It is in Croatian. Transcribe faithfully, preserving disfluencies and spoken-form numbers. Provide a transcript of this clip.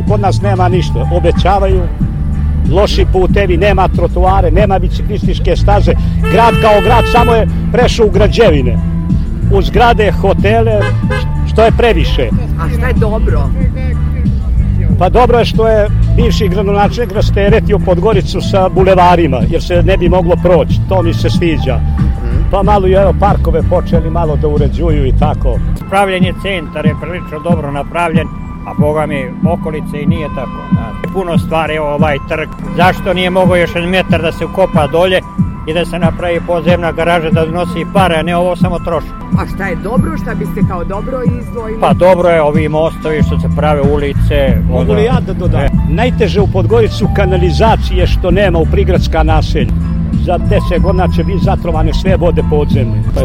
kod nas nema ništa. Obećavaju loši putevi, nema trotoare, nema biciklističke staze. Grad kao grad samo je prešao u građevine. U zgrade, hotele, što je previše. A šta je dobro? Pa dobro je što je bivši gradonačelnik rasteretio Podgoricu sa bulevarima, jer se ne bi moglo proći. To mi se sviđa. Pa malo i evo parkove počeli malo da uređuju i tako. Pravljenje centar je prilično dobro napravljen, a boga mi okolice i nije tako. Puno stvari, evo ovaj trg. Zašto nije mogao još jedan metar da se ukopa dolje i da se napravi podzemna garaža da nosi pare, a ne ovo samo troši. A šta je dobro, šta biste kao dobro izdvojili? Pa dobro je ovi mostovi što se prave ulice. Mogu li ja da dodam? Ne. Najteže u Podgoricu kanalizacije što nema u prigradska naselja. Za deset godina će biti zatrovane sve vode podzemne.